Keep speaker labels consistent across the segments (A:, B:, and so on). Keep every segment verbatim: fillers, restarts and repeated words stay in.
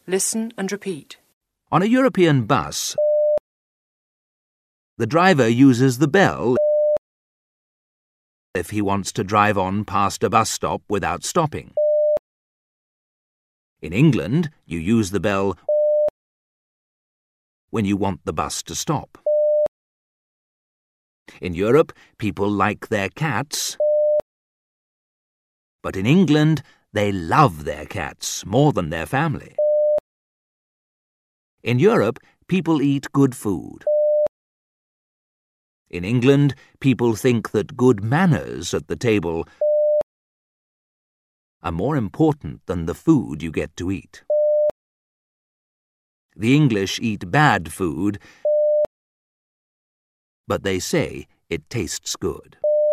A: Listen and repeat.
B: On a European bus, the driver uses the bell if he wants to drive on past a bus stop without stopping. In England, you use the bell when you want the bus to stop. In Europe, people like their cats, but in England, they love their cats more than their family. In Europe, people eat good food. In England, people think that good manners at the table are more important than the food you get to eat. The English eat bad food, but they say it tastes good.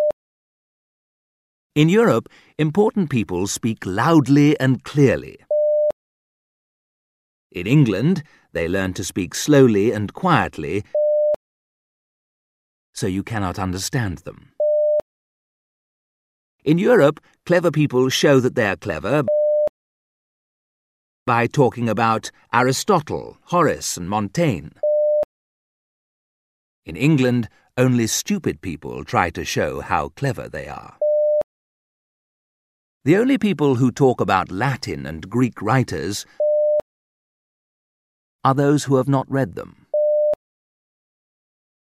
B: In Europe, important people speak loudly and clearly. In England, they learn to speak slowly and quietly, so you cannot understand them. In Europe, clever people show that they are clever by talking about Aristotle, Horace, and Montaigne. In England, only stupid people try to show how clever they are. The only people who talk about Latin and Greek writers are those who have not read them.